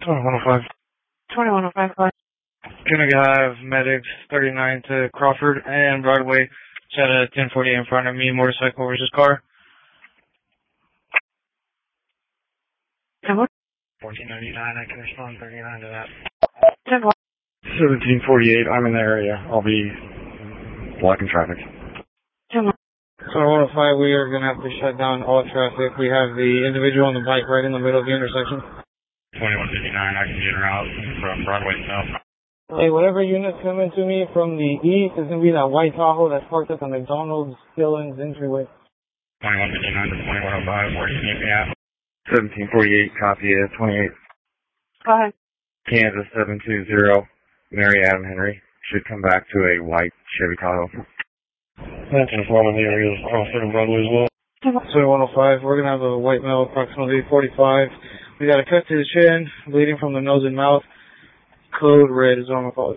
2105. 2105, go ahead. Can I have medics 39 to Crawford and Broadway? Set a 1040 in front of me, motorcycle versus car. 1499, I can respond 39 to that. 1748, I'm in the area. I'll be blocking traffic. 2105, we are going to have to shut down all traffic. We have the individual on the bike right in the middle of the intersection. 2159, I can get her out from Broadway South. Hey, whatever unit's coming to me from the east is going to be that white Tahoe that's parked at the McDonald's Skillings entryway. 2159 to 2105, where do you need me at? 1748, copy it, 28. Go ahead. Kansas 720, Mary Adam Henry. Should come back to a white Chevy Tahoe. That's informing the area is also in Broadway as well. 2105, we're going to have a white male approximately 45. We got a cut to the chin, bleeding from the nose and mouth. Code red is on my policy.